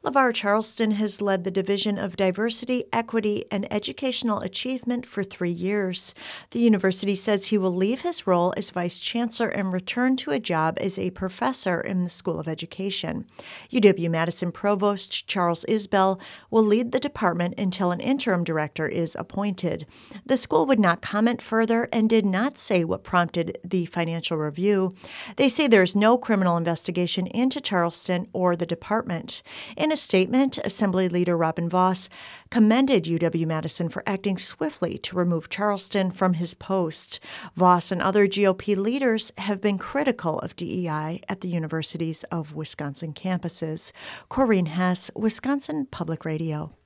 LeVar Charleston has led the Division of Diversity, Equity, and Educational Achievement for 3 years. The university says he will leave his role as vice chancellor and return to a job as a professor in the School of Education. UW-Madison Provost Charles Isbell will lead the department until an interim director is appointed. The school would not comment further and did not say what prompted the financial review. They say there is no criminal investigation into Charleston or the department. In a statement, Assembly Leader Robin Vos commended UW-Madison for acting swiftly to remove Charleston from his post. Vos and other GOP leaders have been critical of DEI at the universities of Wisconsin campuses. Corinne Hess, Wisconsin Public Radio.